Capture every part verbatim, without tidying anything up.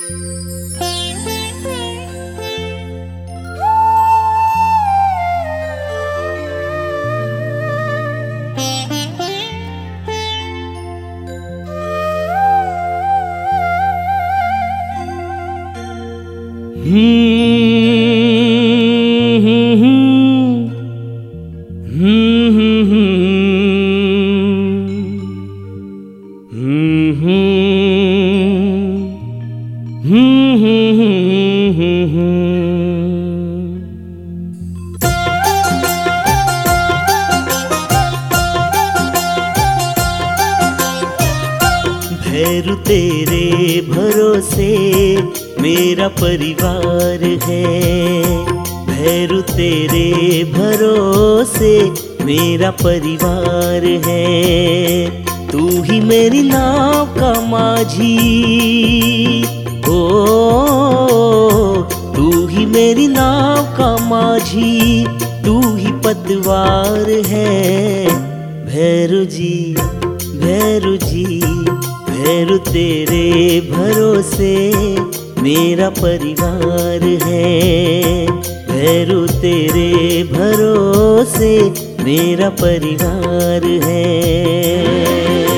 भैरू तेरे भरोसे मेरा परिवार है, भैरू तेरे भरोसे मेरा परिवार है। तू ही मेरी नाव का माझी, ओ तू ही मेरी नाव का माझी, तू ही पतवार है। भैरू जी भैरू जी भैरू तेरे भरोसे मेरा परिवार है, भैरू तेरे भरोसे मेरा परिवार है।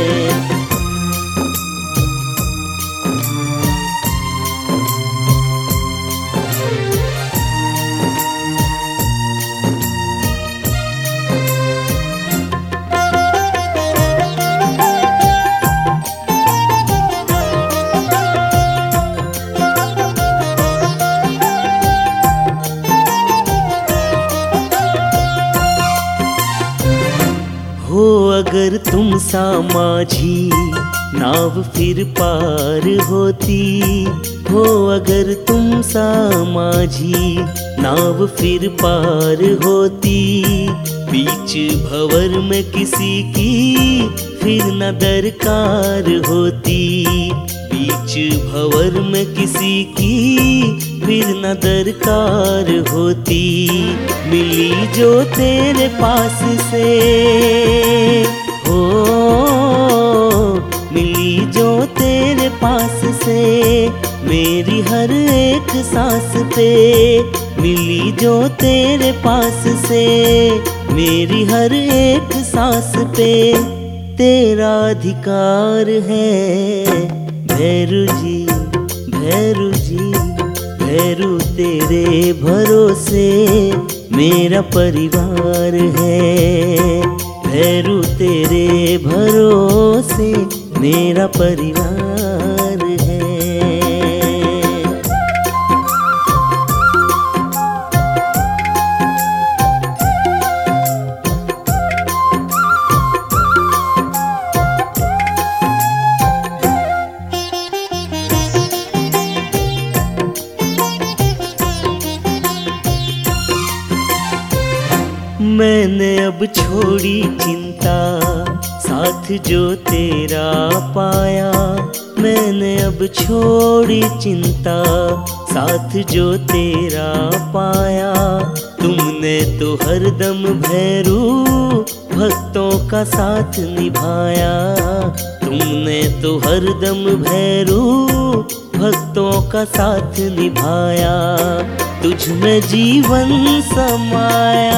हो अगर तुम सा माझी नाव फिर पार होती, हो अगर तुम सा माझी नाव फिर पार होती। बीच भंवर में किसी की फिर न दरकार होती, बीच भंवर में किसी की फिर न दरकार होती। मिली जो तेरे पास से, हो मिली जो तेरे पास से मेरी हर एक सांस पे, मिली जो तेरे पास से मेरी हर एक सांस पे तेरा अधिकार है। भैरू जी भैरू जी भैरू तेरे भरोसे मेरा परिवार है, भैरू तेरे भरोसे मेरा परिवार है। मैंने अब छोड़ी चिंता साथ जो तेरा पाया, मैंने अब छोड़ी चिंता साथ जो तेरा पाया। तुमने तो हरदम भैरू भक्तों का साथ निभाया, तुमने तो हरदम भैरू भक्तों का साथ निभाया। तुझ में जीवन समाया,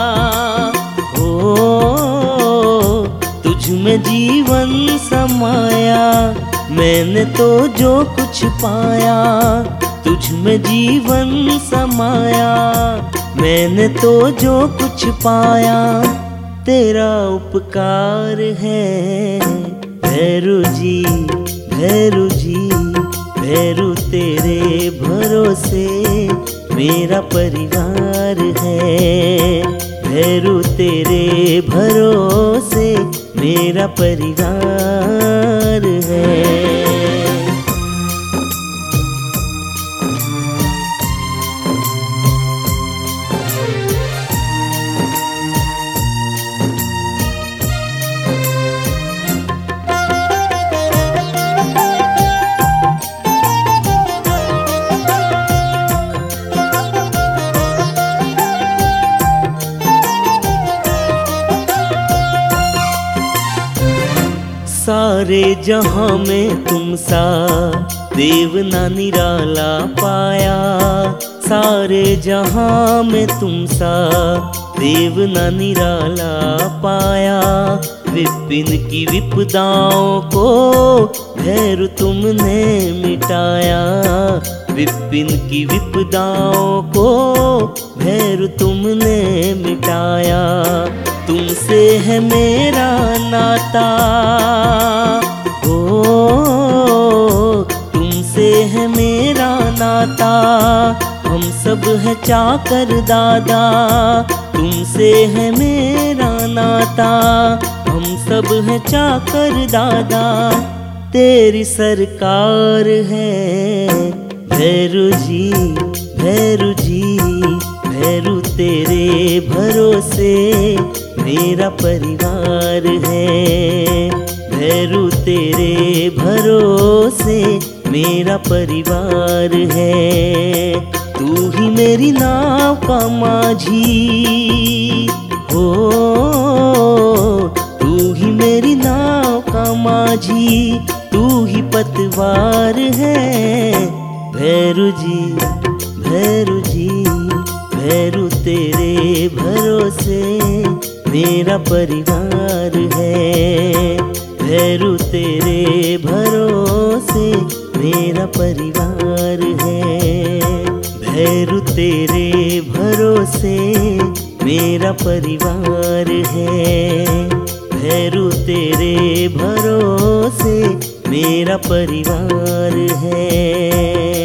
हो तुझ में जीवन समाया। मैंने तो जो कुछ पाया तुझ में जीवन समाया, मैंने तो जो कुछ पाया तेरा उपकार है। भैरू जी भैरू जी भैरू तेरे भरोसे मेरा परिवार है, भैरू तेरे भरोसे मेरा परिवार है। सारे जहां में तुम सा देव ना निराला पाया, सारे जहां में तुम सा देव ना निराला पाया। विपिन की विपदाओं को भैरु तुमने मिटाया, विपिन की विपदाओं को भैरु तुमने मिटाया। तुमसे है मेरा नाता, ओ तुमसे है मेरा नाता, हम सब है चाकर दादा। तुमसे है मेरा नाता, हम सब है चाकर दादा। तेरी सरकार है भैरू जी, भैरू जी, भैरू तेरे भरोसे मेरा परिवार है। भैरू तेरे भरोसे मेरा परिवार है। तू ही मेरी नाव का माझी, हो तू ही मेरी नाव का माझी, तू ही पतवार है। भैरू जी, भैरू जी, भैरू तेरे भरोसे मेरा परिवार है। भैरू तेरे भरोसे मेरा परिवार है। भैरू तेरे भरोसे मेरा परिवार है। भैरू तेरे भरोसे मेरा परिवार है।